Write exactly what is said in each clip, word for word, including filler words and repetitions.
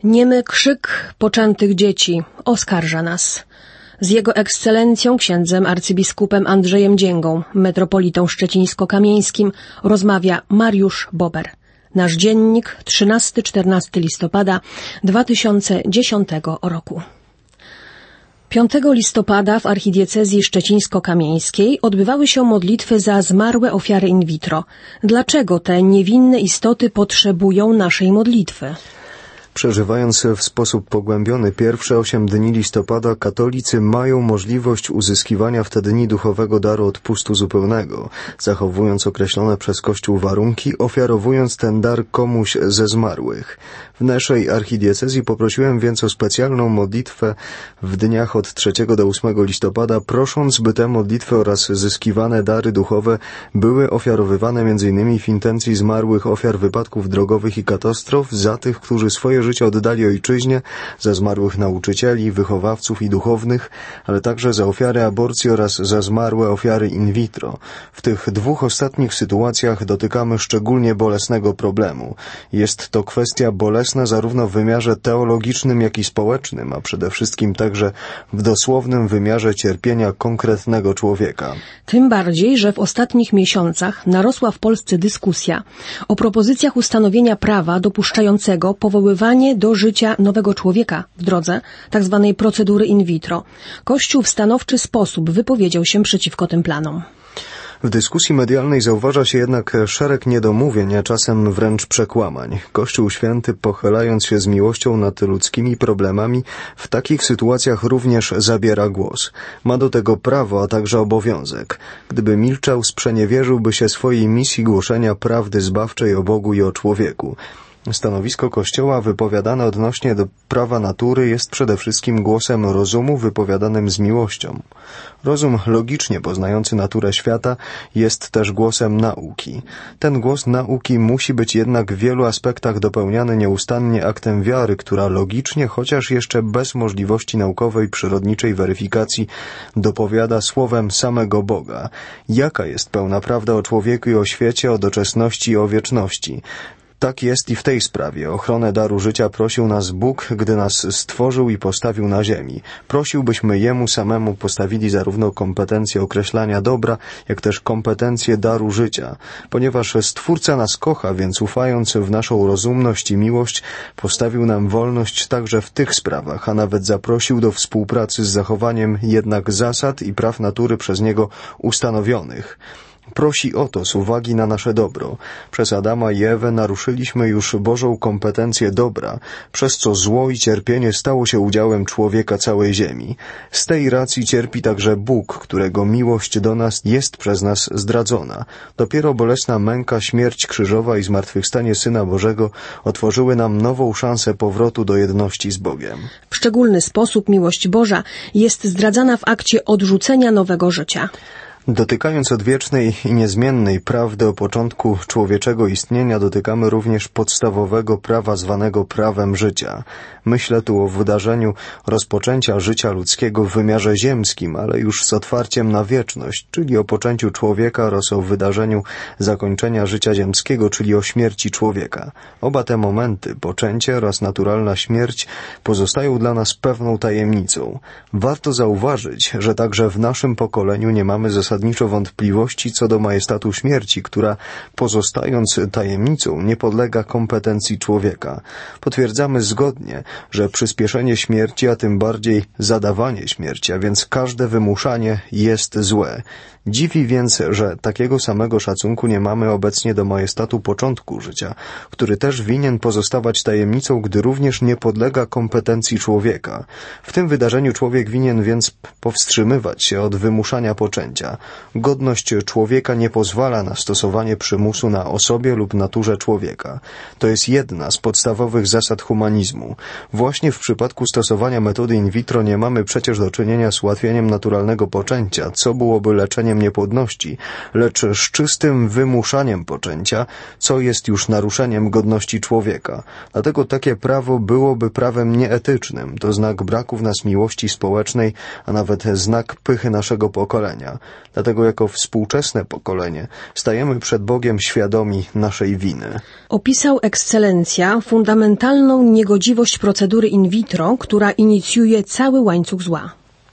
Niemy krzyk poczętych dzieci oskarża nas. Z jego ekscelencją księdzem arcybiskupem Andrzejem Dzięgą, metropolitą szczecińsko-kamieńskim, rozmawia Mariusz Bober. Nasz dziennik, trzynastego do czternastego listopada dwa tysiące dziesiątego roku. piątego listopada w archidiecezji szczecińsko-kamieńskiej odbywały się modlitwy za zmarłe ofiary in vitro. Dlaczego te niewinne istoty potrzebują naszej modlitwy? Przeżywając w sposób pogłębiony pierwsze osiem dni listopada, katolicy mają możliwość uzyskiwania w te dni duchowego daru odpustu zupełnego, zachowując określone przez Kościół warunki, ofiarowując ten dar komuś ze zmarłych. W naszej archidiecezji poprosiłem więc o specjalną modlitwę w dniach od trzeciego do ósmego listopada, prosząc, by te modlitwy oraz zyskiwane dary duchowe były ofiarowywane m.in. w intencji zmarłych ofiar wypadków drogowych i katastrof, za tych, którzy swoje życie oddali ojczyźnie, za zmarłych nauczycieli, wychowawców i duchownych, ale także za ofiary aborcji oraz za zmarłe ofiary in vitro. W tych dwóch ostatnich sytuacjach dotykamy szczególnie bolesnego problemu. Jest to kwestia bolesna zarówno w wymiarze teologicznym, jak i społecznym, a przede wszystkim także w dosłownym wymiarze cierpienia konkretnego człowieka. Tym bardziej, że w ostatnich miesiącach narosła w Polsce dyskusja o propozycjach ustanowienia prawa dopuszczającego powoływanie do życia nowego człowieka w drodze tzw. procedury in vitro. Kościół w stanowczy sposób wypowiedział się przeciwko tym planom. W dyskusji medialnej zauważa się jednak szereg niedomówień, a czasem wręcz przekłamań. Kościół Święty, pochylając się z miłością nad ludzkimi problemami, w takich sytuacjach również zabiera głos. Ma do tego prawo, a także obowiązek. Gdyby milczał, sprzeniewierzyłby się swojej misji głoszenia prawdy zbawczej o Bogu i o człowieku. Stanowisko Kościoła wypowiadane odnośnie do prawa natury jest przede wszystkim głosem rozumu wypowiadanym z miłością. Rozum logicznie poznający naturę świata jest też głosem nauki. Ten głos nauki musi być jednak w wielu aspektach dopełniany nieustannie aktem wiary, która logicznie, chociaż jeszcze bez możliwości naukowej, przyrodniczej weryfikacji, dopowiada słowem samego Boga. Jaka jest pełna prawda o człowieku i o świecie, o doczesności i o wieczności? Tak jest i w tej sprawie. Ochronę daru życia prosił nas Bóg, gdy nas stworzył i postawił na ziemi. Prosił, byśmy Jemu samemu postawili zarówno kompetencje określania dobra, jak też kompetencje daru życia. Ponieważ Stwórca nas kocha, więc ufając w naszą rozumność i miłość, postawił nam wolność także w tych sprawach, a nawet zaprosił do współpracy z zachowaniem jednak zasad i praw natury przez Niego ustanowionych. Prosi o to z uwagi na nasze dobro. Przez Adama i Ewę naruszyliśmy już Bożą kompetencję dobra, przez co zło i cierpienie stało się udziałem człowieka całej ziemi. Z tej racji cierpi także Bóg, którego miłość do nas jest przez nas zdradzona. Dopiero bolesna męka, śmierć krzyżowa i zmartwychwstanie Syna Bożego otworzyły nam nową szansę powrotu do jedności z Bogiem. W szczególny sposób miłość Boża jest zdradzana w akcie odrzucenia nowego życia. Dotykając odwiecznej i niezmiennej prawdy o początku człowieczego istnienia, dotykamy również podstawowego prawa zwanego prawem życia. Myślę tu o wydarzeniu rozpoczęcia życia ludzkiego w wymiarze ziemskim, ale już z otwarciem na wieczność, czyli o poczęciu człowieka, oraz o wydarzeniu zakończenia życia ziemskiego, czyli o śmierci człowieka. Oba te momenty, poczęcie oraz naturalna śmierć, pozostają dla nas pewną tajemnicą. Warto zauważyć, że także w naszym pokoleniu nie mamy zasadniczo wątpliwości co do majestatu śmierci, która, pozostając tajemnicą, nie podlega kompetencji człowieka. Potwierdzamy zgodnie, że przyspieszenie śmierci, a tym bardziej zadawanie śmierci, a więc każde wymuszanie, jest złe. Dziwi więc, że takiego samego szacunku nie mamy obecnie do majestatu początku życia, który też winien pozostawać tajemnicą, gdy również nie podlega kompetencji człowieka. W tym wydarzeniu człowiek winien więc powstrzymywać się od wymuszania poczęcia. Godność człowieka nie pozwala na stosowanie przymusu na osobie lub naturze człowieka. To jest jedna z podstawowych zasad humanizmu. Właśnie w przypadku stosowania metody in vitro nie mamy przecież do czynienia z ułatwieniem naturalnego poczęcia, co byłoby leczeniem niepłodności, lecz z czystym wymuszaniem poczęcia, co jest już naruszeniem godności człowieka. Dlatego takie prawo byłoby prawem nieetycznym. To znak braku w nas miłości społecznej, a nawet znak pychy naszego pokolenia. Dlatego jako współczesne pokolenie stajemy przed Bogiem świadomi naszej winy. Opisał ekscelencja fundamentalną niegodziwość procedury in vitro, która inicjuje cały łańcuch zła.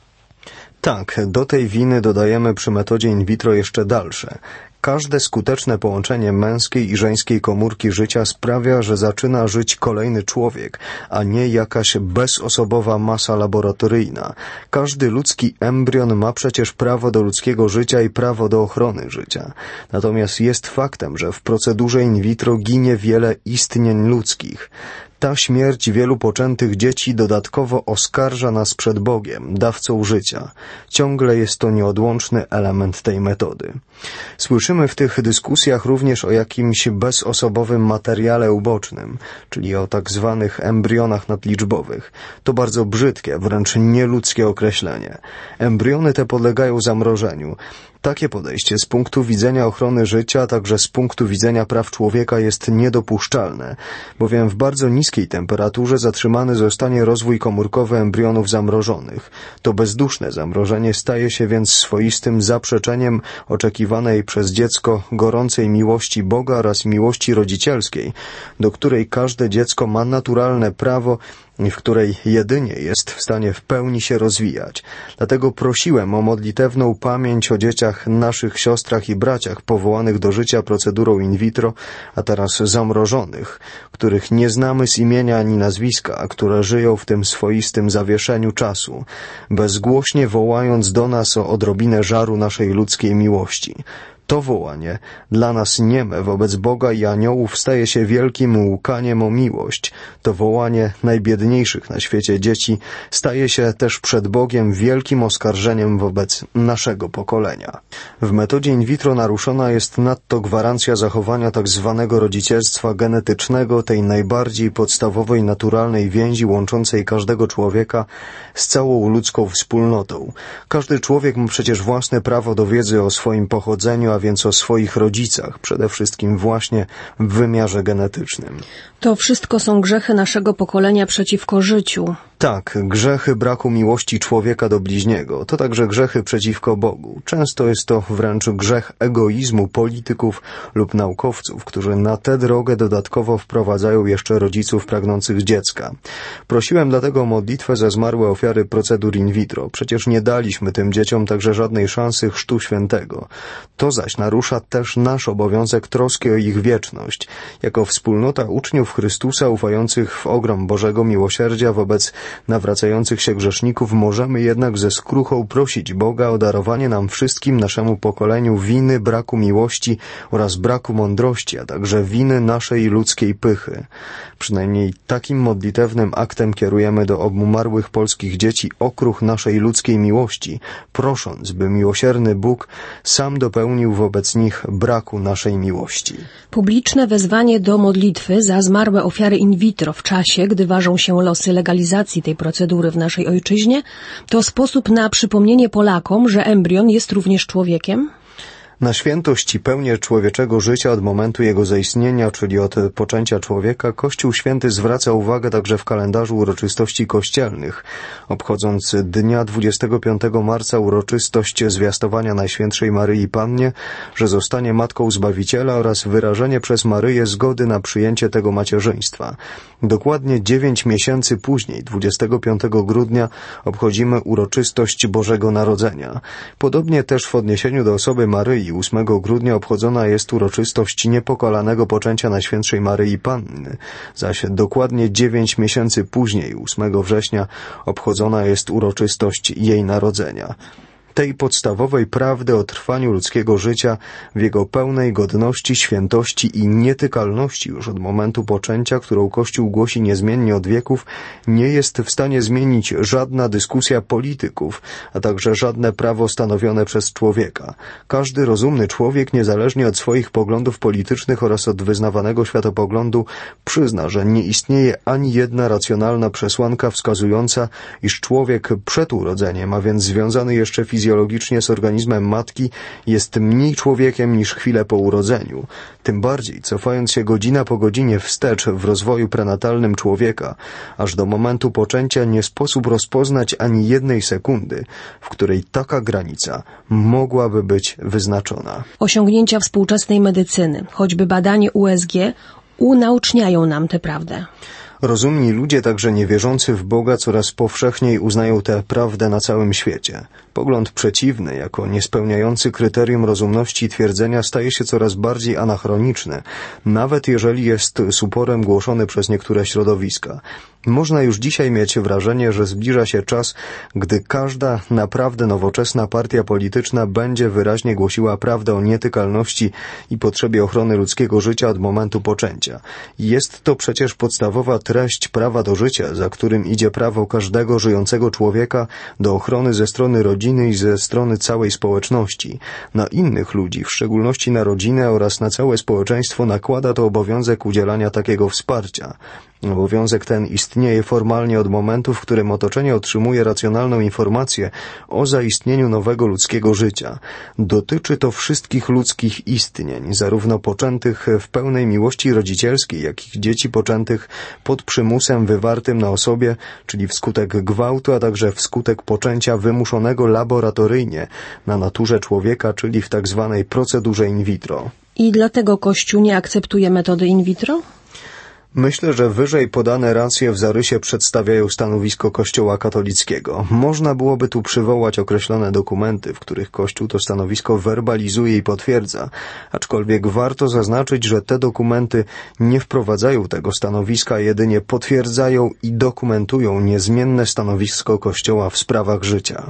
Tak, do tej winy dodajemy przy metodzie in vitro jeszcze dalsze. Każde skuteczne połączenie męskiej i żeńskiej komórki życia sprawia, że zaczyna żyć kolejny człowiek, a nie jakaś bezosobowa masa laboratoryjna. Każdy ludzki embrion ma przecież prawo do ludzkiego życia i prawo do ochrony życia. Natomiast jest faktem, że w procedurze in vitro ginie wiele istnień ludzkich. Ta śmierć wielu poczętych dzieci dodatkowo oskarża nas przed Bogiem, dawcą życia. Ciągle jest to nieodłączny element tej metody. Słyszymy w tych dyskusjach również o jakimś bezosobowym materiale ubocznym, czyli o tak zwanych embrionach nadliczbowych. To bardzo brzydkie, wręcz nieludzkie określenie. Embriony te podlegają zamrożeniu. Takie podejście z punktu widzenia ochrony życia, a także z punktu widzenia praw człowieka jest niedopuszczalne, bowiem w bardzo niskiej temperaturze zatrzymany zostanie rozwój komórkowy embrionów zamrożonych. To bezduszne zamrożenie staje się więc swoistym zaprzeczeniem oczekiwanej przez dziecko gorącej miłości Boga oraz miłości rodzicielskiej, do której każde dziecko ma naturalne prawo i w której jedynie jest w stanie w pełni się rozwijać. Dlatego prosiłem o modlitewną pamięć o dzieciach, naszych siostrach i braciach powołanych do życia procedurą in vitro, a teraz zamrożonych, których nie znamy z imienia ani nazwiska, a które żyją w tym swoistym zawieszeniu czasu, bezgłośnie wołając do nas o odrobinę żaru naszej ludzkiej miłości. To wołanie, dla nas nieme wobec Boga i aniołów, staje się wielkim łukaniem o miłość. To wołanie najbiedniejszych na świecie dzieci staje się też przed Bogiem wielkim oskarżeniem wobec naszego pokolenia. W metodzie in vitro naruszona jest nadto gwarancja zachowania tak zwanego rodzicielstwa genetycznego, tej najbardziej podstawowej naturalnej więzi łączącej każdego człowieka z całą ludzką wspólnotą. Każdy człowiek ma przecież własne prawo do wiedzy o swoim pochodzeniu, a więc o swoich rodzicach, przede wszystkim właśnie w wymiarze genetycznym. To wszystko są grzechy naszego pokolenia przeciwko życiu. Tak, grzechy braku miłości człowieka do bliźniego, to także grzechy przeciwko Bogu. Często jest to wręcz grzech egoizmu polityków lub naukowców, którzy na tę drogę dodatkowo wprowadzają jeszcze rodziców pragnących dziecka. Prosiłem dlatego o modlitwę za zmarłe ofiary procedur in vitro. Przecież nie daliśmy tym dzieciom także żadnej szansy chrztu świętego. To zaś narusza też nasz obowiązek troski o ich wieczność. Jako wspólnota uczniów Chrystusa ufających w ogrom Bożego miłosierdzia wobec nawracających się grzeszników możemy jednak ze skruchą prosić Boga o darowanie nam wszystkim, naszemu pokoleniu, winy braku miłości oraz braku mądrości, a także winy naszej ludzkiej pychy. Przynajmniej takim modlitewnym aktem kierujemy do obumarłych polskich dzieci okruch naszej ludzkiej miłości, prosząc, by miłosierny Bóg sam dopełnił wobec nich braku naszej miłości. Publiczne wezwanie do modlitwy za zmarłe ofiary in vitro w czasie, gdy ważą się losy legalizacji tej procedury w naszej ojczyźnie, to sposób na przypomnienie Polakom, że embrion jest również człowiekiem? Na świętość i pełnię człowieczego życia od momentu jego zaistnienia, czyli od poczęcia człowieka, Kościół Święty zwraca uwagę także w kalendarzu uroczystości kościelnych, obchodząc dnia dwudziestego piątego marca uroczystość zwiastowania Najświętszej Maryi Pannie, że zostanie Matką Zbawiciela, oraz wyrażenie przez Maryję zgody na przyjęcie tego macierzyństwa. Dokładnie dziewięć miesięcy później, dwudziestego piątego grudnia, obchodzimy uroczystość Bożego Narodzenia. Podobnie też w odniesieniu do osoby Maryi ósmego grudnia obchodzona jest uroczystość niepokalanego poczęcia Najświętszej Maryi Panny, zaś dokładnie dziewięć miesięcy później, ósmego września, obchodzona jest uroczystość jej narodzenia. Tej podstawowej prawdy o trwaniu ludzkiego życia w jego pełnej godności, świętości i nietykalności już od momentu poczęcia, którą Kościół głosi niezmiennie od wieków, nie jest w stanie zmienić żadna dyskusja polityków, a także żadne prawo stanowione przez człowieka. Każdy rozumny człowiek, niezależnie od swoich poglądów politycznych oraz od wyznawanego światopoglądu, przyzna, że nie istnieje ani jedna racjonalna przesłanka wskazująca, iż człowiek przed urodzeniem, a więc związany jeszcze fizycznie fizjologicznie z organizmem matki, jest mniej człowiekiem niż chwilę po urodzeniu. Tym bardziej, cofając się godzina po godzinie wstecz w rozwoju prenatalnym człowieka, aż do momentu poczęcia nie sposób rozpoznać ani jednej sekundy, w której taka granica mogłaby być wyznaczona. Osiągnięcia współczesnej medycyny, choćby badanie U S G, unaoczniają nam tę prawdę. Rozumni ludzie, także niewierzący w Boga, coraz powszechniej uznają tę prawdę na całym świecie. Pogląd przeciwny, jako niespełniający kryterium rozumności twierdzenia, staje się coraz bardziej anachroniczny, nawet jeżeli jest z uporem głoszony przez niektóre środowiska. Można już dzisiaj mieć wrażenie, że zbliża się czas, gdy każda naprawdę nowoczesna partia polityczna będzie wyraźnie głosiła prawdę o nietykalności i potrzebie ochrony ludzkiego życia od momentu poczęcia. Jest to przecież podstawowa treść prawa do życia, za którym idzie prawo każdego żyjącego człowieka do ochrony ze strony rodziny i ze strony całej społeczności. Na innych ludzi, w szczególności na rodzinę oraz na całe społeczeństwo, nakłada to obowiązek udzielania takiego wsparcia. Obowiązek ten istnieje formalnie od momentu, w którym otoczenie otrzymuje racjonalną informację o zaistnieniu nowego ludzkiego życia. Dotyczy to wszystkich ludzkich istnień, zarówno poczętych w pełnej miłości rodzicielskiej, jak i dzieci poczętych pod przymusem wywartym na osobie, czyli wskutek gwałtu, a także wskutek poczęcia wymuszonego laboratoryjnie na naturze człowieka, czyli w tak zwanej procedurze in vitro. I dlatego Kościół nie akceptuje metody in vitro? Myślę, że wyżej podane racje w zarysie przedstawiają stanowisko Kościoła katolickiego. Można byłoby tu przywołać określone dokumenty, w których Kościół to stanowisko werbalizuje i potwierdza, aczkolwiek warto zaznaczyć, że te dokumenty nie wprowadzają tego stanowiska, jedynie potwierdzają i dokumentują niezmienne stanowisko Kościoła w sprawach życia.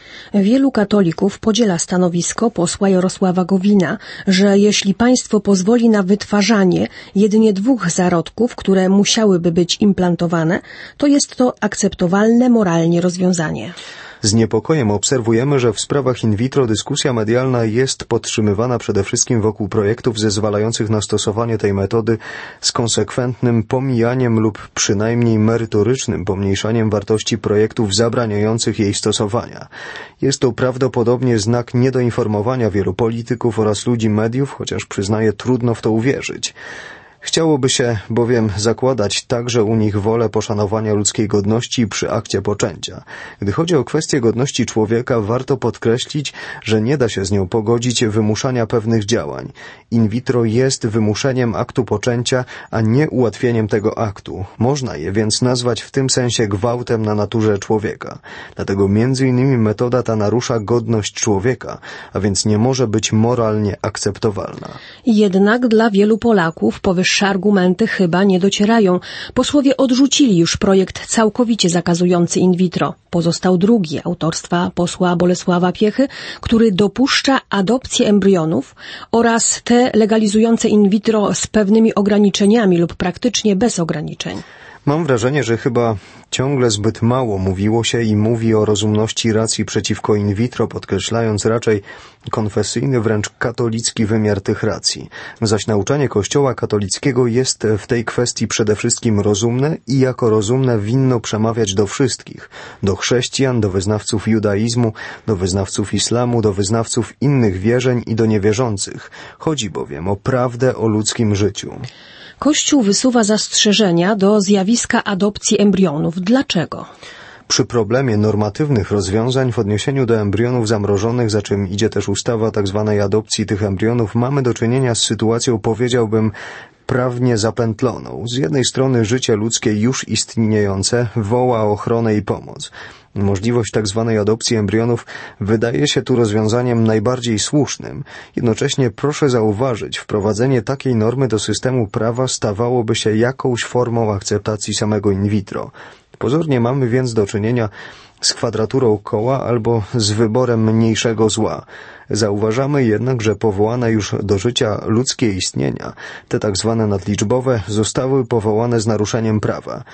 Wielu katolików podziela stanowisko posła Jarosława Gowina, że jeśli państwo pozwoli na wytwarzanie jedynie dwóch zarodków, które musiałyby być implantowane, to jest to akceptowalne moralnie rozwiązanie. Z niepokojem obserwujemy, że w sprawach in vitro dyskusja medialna jest podtrzymywana przede wszystkim wokół projektów zezwalających na stosowanie tej metody z konsekwentnym pomijaniem lub przynajmniej merytorycznym pomniejszaniem wartości projektów zabraniających jej stosowania. Jest to prawdopodobnie znak niedoinformowania wielu polityków oraz ludzi mediów, chociaż przyznaję, trudno w to uwierzyć. Chciałoby się bowiem zakładać także u nich wolę poszanowania ludzkiej godności przy akcie poczęcia. Gdy chodzi o kwestię godności człowieka, warto podkreślić, że nie da się z nią pogodzić wymuszania pewnych działań. In vitro jest wymuszeniem aktu poczęcia, a nie ułatwieniem tego aktu. Można je więc nazwać w tym sensie gwałtem na naturze człowieka. Dlatego między innymi metoda ta narusza godność człowieka, a więc nie może być moralnie akceptowalna. Jednak dla wielu Polaków powyższe argumenty chyba nie docierają. Posłowie odrzucili już projekt całkowicie zakazujący in vitro. Pozostał drugi, autorstwa posła Bolesława Piechy, który dopuszcza adopcję embrionów oraz te legalizujące in vitro z pewnymi ograniczeniami lub praktycznie bez ograniczeń. Mam wrażenie, że chyba ciągle zbyt mało mówiło się i mówi o rozumności racji przeciwko in vitro, podkreślając raczej konfesyjny, wręcz katolicki wymiar tych racji. Zaś nauczanie Kościoła katolickiego jest w tej kwestii przede wszystkim rozumne i jako rozumne winno przemawiać do wszystkich, do chrześcijan, do wyznawców judaizmu, do wyznawców islamu, do wyznawców innych wierzeń i do niewierzących. Chodzi bowiem o prawdę o ludzkim życiu. Kościół wysuwa zastrzeżenia do zjawiska adopcji embrionów. Dlaczego? Przy problemie normatywnych rozwiązań w odniesieniu do embrionów zamrożonych, za czym idzie też ustawa tzw. adopcji tych embrionów, mamy do czynienia z sytuacją, powiedziałbym, prawnie zapętloną. Z jednej strony życie ludzkie już istniejące woła o ochronę i pomoc. Możliwość tzw. adopcji embrionów wydaje się tu rozwiązaniem najbardziej słusznym. Jednocześnie proszę zauważyć, wprowadzenie takiej normy do systemu prawa stawałoby się jakąś formą akceptacji samego in vitro. Pozornie mamy więc do czynienia z kwadraturą koła albo z wyborem mniejszego zła. Zauważamy jednak, że powołane już do życia ludzkie istnienia, te tak zwane nadliczbowe, zostały powołane z naruszeniem prawa.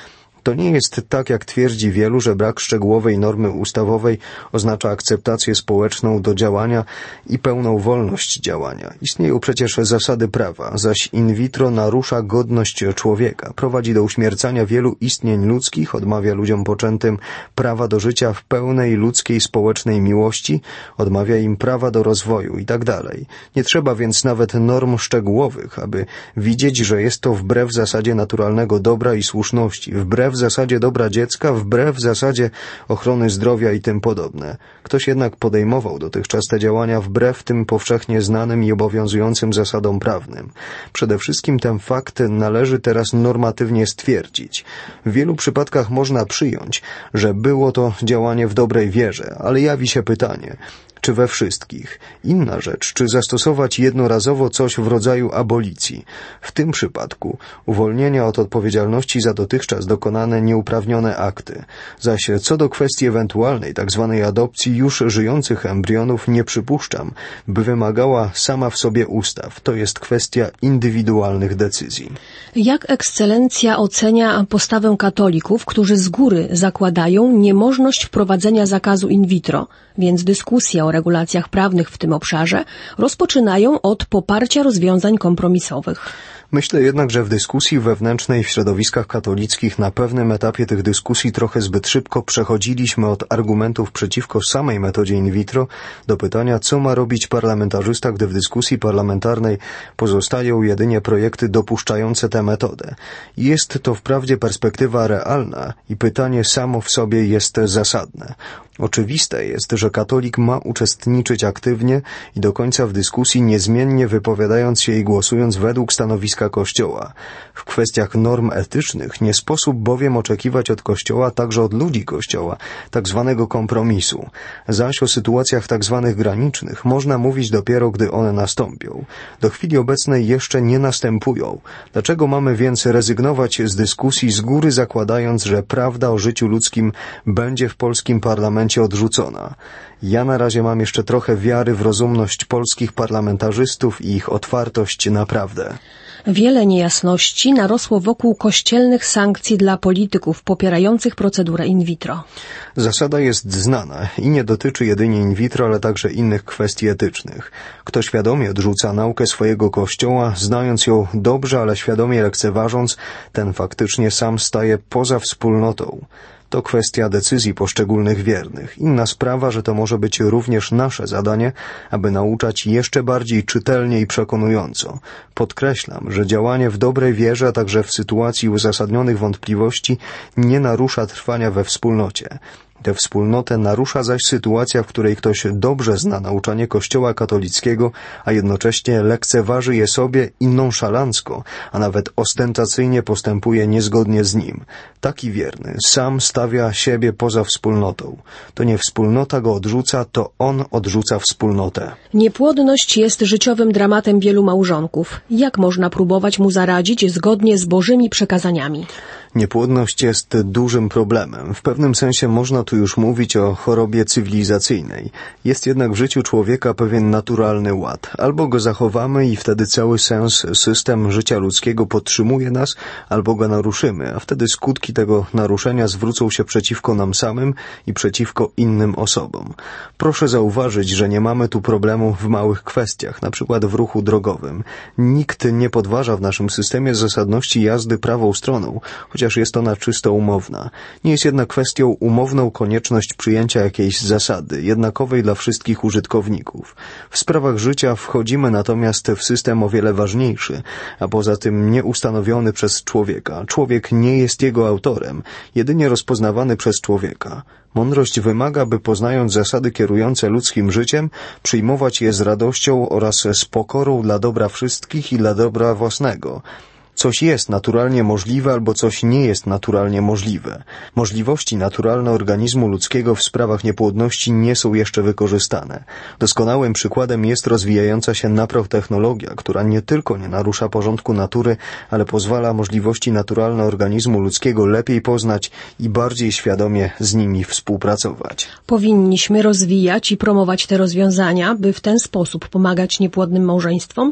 To nie jest tak, jak twierdzi wielu, że brak szczegółowej normy ustawowej oznacza akceptację społeczną do działania i pełną wolność działania. Istnieją przecież zasady prawa, zaś in vitro narusza godność człowieka, prowadzi do uśmiercania wielu istnień ludzkich, odmawia ludziom poczętym prawa do życia w pełnej ludzkiej społecznej miłości, odmawia im prawa do rozwoju i tak dalej. Nie trzeba więc nawet norm szczegółowych, aby widzieć, że jest to wbrew zasadzie naturalnego dobra i słuszności, wbrew zasadzie dobra dziecka, wbrew zasadzie ochrony zdrowia i tym podobne. Ktoś jednak podejmował dotychczas te działania wbrew tym powszechnie znanym i obowiązującym zasadom prawnym. Przede wszystkim ten fakt należy teraz normatywnie stwierdzić. W wielu przypadkach można przyjąć, że było to działanie w dobrej wierze, ale jawi się pytanie, czy we wszystkich? Inna rzecz, czy zastosować jednorazowo coś w rodzaju abolicji. W tym przypadku uwolnienia od odpowiedzialności za dotychczas dokonane nieuprawnione akty. Zaś co do kwestii ewentualnej tzw. adopcji już żyjących embrionów nie przypuszczam, by wymagała sama w sobie ustaw. To jest kwestia indywidualnych decyzji. Jak ekscelencja ocenia postawę katolików, którzy z góry zakładają niemożność wprowadzenia zakazu in vitro, więc dyskusja o regulacjach prawnych w tym obszarze rozpoczynają od poparcia rozwiązań kompromisowych. Myślę jednak, że w dyskusji wewnętrznej w środowiskach katolickich na pewnym etapie tych dyskusji trochę zbyt szybko przechodziliśmy od argumentów przeciwko samej metodzie in vitro do pytania, co ma robić parlamentarzysta, gdy w dyskusji parlamentarnej pozostają jedynie projekty dopuszczające tę metodę. Jest to wprawdzie perspektywa realna i pytanie samo w sobie jest zasadne. Oczywiste jest, że katolik ma uczestniczyć aktywnie i do końca w dyskusji, niezmiennie wypowiadając się i głosując według stanowiska Kościoła. W kwestiach norm etycznych nie sposób bowiem oczekiwać od Kościoła, także od ludzi Kościoła, tak zwanego kompromisu. Zaś o sytuacjach tak zwanych granicznych można mówić dopiero, gdy one nastąpią. Do chwili obecnej jeszcze nie następują. Dlaczego mamy więc rezygnować z dyskusji z góry, zakładając, że prawda o życiu ludzkim będzie w polskim parlamencie odrzucona? Ja na razie mam jeszcze trochę wiary w rozumność polskich parlamentarzystów i ich otwartość na prawdę. Wiele niejasności narosło wokół kościelnych sankcji dla polityków popierających procedurę in vitro. Zasada jest znana i nie dotyczy jedynie in vitro, ale także innych kwestii etycznych. Kto świadomie odrzuca naukę swojego Kościoła, znając ją dobrze, ale świadomie lekceważąc, ten faktycznie sam staje poza wspólnotą. To kwestia decyzji poszczególnych wiernych. Inna sprawa, że to może być również nasze zadanie, aby nauczać jeszcze bardziej czytelnie i przekonująco. Podkreślam, że działanie w dobrej wierze, a także w sytuacji uzasadnionych wątpliwości nie narusza trwania we wspólnocie. Tę wspólnotę narusza zaś sytuacja, w której ktoś dobrze zna nauczanie Kościoła katolickiego, a jednocześnie lekceważy je sobie i nonszalancko, a nawet ostentacyjnie postępuje niezgodnie z nim. Taki wierny sam stawia siebie poza wspólnotą. To nie wspólnota go odrzuca, to on odrzuca wspólnotę. Niepłodność jest życiowym dramatem wielu małżonków. Jak można próbować mu zaradzić zgodnie z Bożymi przekazaniami? Niepłodność jest dużym problemem. W pewnym sensie można tu już mówić o chorobie cywilizacyjnej. Jest jednak w życiu człowieka pewien naturalny ład. Albo go zachowamy i wtedy cały sens, system życia ludzkiego podtrzymuje nas, albo go naruszymy, a wtedy skutki tego naruszenia zwrócą się przeciwko nam samym i przeciwko innym osobom. Proszę zauważyć, że nie mamy tu problemu w małych kwestiach, na przykład w ruchu drogowym. Nikt nie podważa w naszym systemie zasadności jazdy prawą stroną, chociaż jest ona czysto umowna. Nie jest jednak kwestią umowną konieczność przyjęcia jakiejś zasady, jednakowej dla wszystkich użytkowników. W sprawach życia wchodzimy natomiast w system o wiele ważniejszy, a poza tym nieustanowiony przez człowieka. Człowiek nie jest jego autorem, jedynie rozpoznawany przez człowieka. Mądrość wymaga, by poznając zasady kierujące ludzkim życiem, przyjmować je z radością oraz z pokorą dla dobra wszystkich i dla dobra własnego. Coś jest naturalnie możliwe albo coś nie jest naturalnie możliwe. Możliwości naturalne organizmu ludzkiego w sprawach niepłodności nie są jeszcze wykorzystane. Doskonałym przykładem jest rozwijająca się naprotechnologia, która nie tylko nie narusza porządku natury, ale pozwala możliwości naturalne organizmu ludzkiego lepiej poznać i bardziej świadomie z nimi współpracować. Powinniśmy rozwijać i promować te rozwiązania, by w ten sposób pomagać niepłodnym małżeństwom?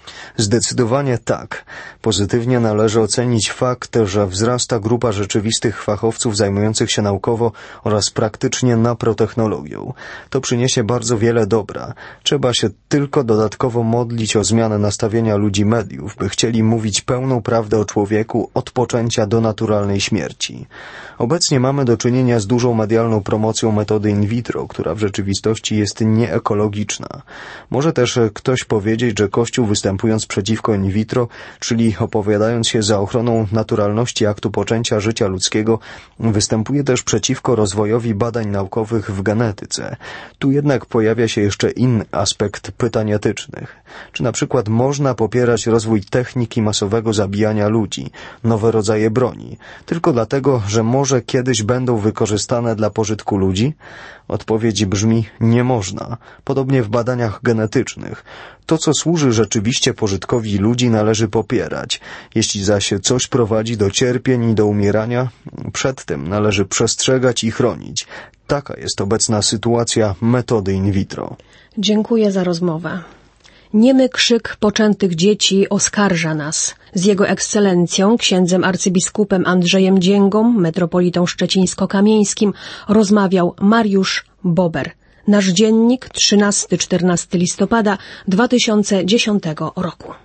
Zdecydowanie tak. Pozytywnie należy ocenić fakt, że wzrasta grupa rzeczywistych fachowców zajmujących się naukowo oraz praktycznie naprotechnologią. To przyniesie bardzo wiele dobra. Trzeba się tylko dodatkowo modlić o zmianę nastawienia ludzi mediów, by chcieli mówić pełną prawdę o człowieku od poczęcia do naturalnej śmierci. Obecnie mamy do czynienia z dużą medialną promocją metody in vitro, która w rzeczywistości jest nieekologiczna. Może też ktoś powiedzieć, że Kościół występując przeciwko in vitro, czyli opowiadając się za ochroną naturalności aktu poczęcia życia ludzkiego, występuje też przeciwko rozwojowi badań naukowych w genetyce. Tu jednak pojawia się jeszcze inny aspekt pytań etycznych. Czy na przykład można popierać rozwój techniki masowego zabijania ludzi, nowe rodzaje broni, tylko dlatego, że może kiedyś będą wykorzystane dla pożytku ludzi? Odpowiedź brzmi nie można. Podobnie w badaniach genetycznych. To, co służy rzeczywiście pożytkowi ludzi, należy popierać. Jeśli zaś coś prowadzi do cierpień i do umierania, przed tym należy przestrzegać i chronić. Taka jest obecna sytuacja metody in vitro. Dziękuję za rozmowę. Niemy krzyk poczętych dzieci oskarża nas. Z jego ekscelencją, księdzem arcybiskupem Andrzejem Dzięgą, metropolitą szczecińsko-kamieńskim, rozmawiał Mariusz Bober. Nasz dziennik, trzynastego do czternastego listopada dwa tysiące dziesiątego roku.